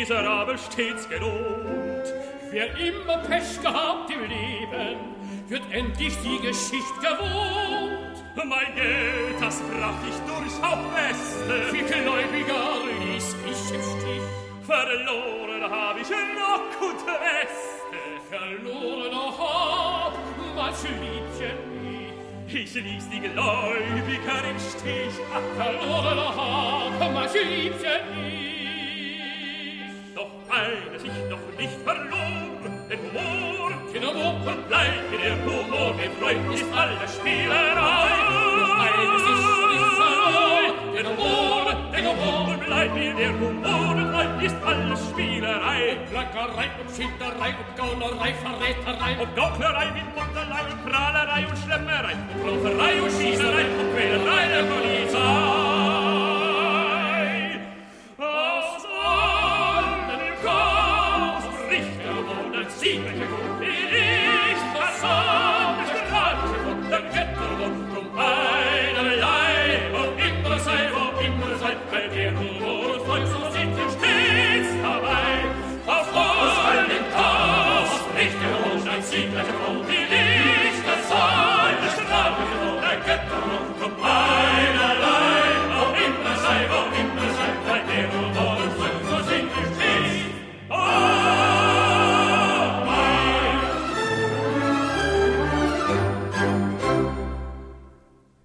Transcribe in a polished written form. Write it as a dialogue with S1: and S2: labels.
S1: miserabel stets gelohnt.
S2: Wer immer Pech gehabt im Leben, wird endlich die Geschichte gewohnt.
S1: Mein Geld, das bracht ich durch auf Beste.
S2: Wie Gläubiger ließ ich im Stich.
S1: Verloren hab ich Rock und Weste.
S2: Verloren hab manche Liebchen nie.
S1: Ich ließ die Gläubiger im Stich.
S2: Verloren hab manche Liebchen nie.
S1: Doch eines ich noch nicht verloren, den Humor.
S2: Den Humor
S1: und bleibt mir der Humor, mit Freund ist alle Spielerei.
S2: Doch eines ist nicht verloren, den Humor
S1: und bleibt mir der Humor, mit Freund ist alle Spielerei.
S2: Plackerei und Schinderei und Gaunerei, Verräterei
S1: und Gauklerei mit Munterlei und Prahlerei und Schlemmerei und Rauferei und Schießerei und Quälerei der Polizei. Aus allen im Chaos bricht der Mond ein siegreicher Grund, wie nicht versammelt strahlt von der Kette rund um einerlei, wo immer sei,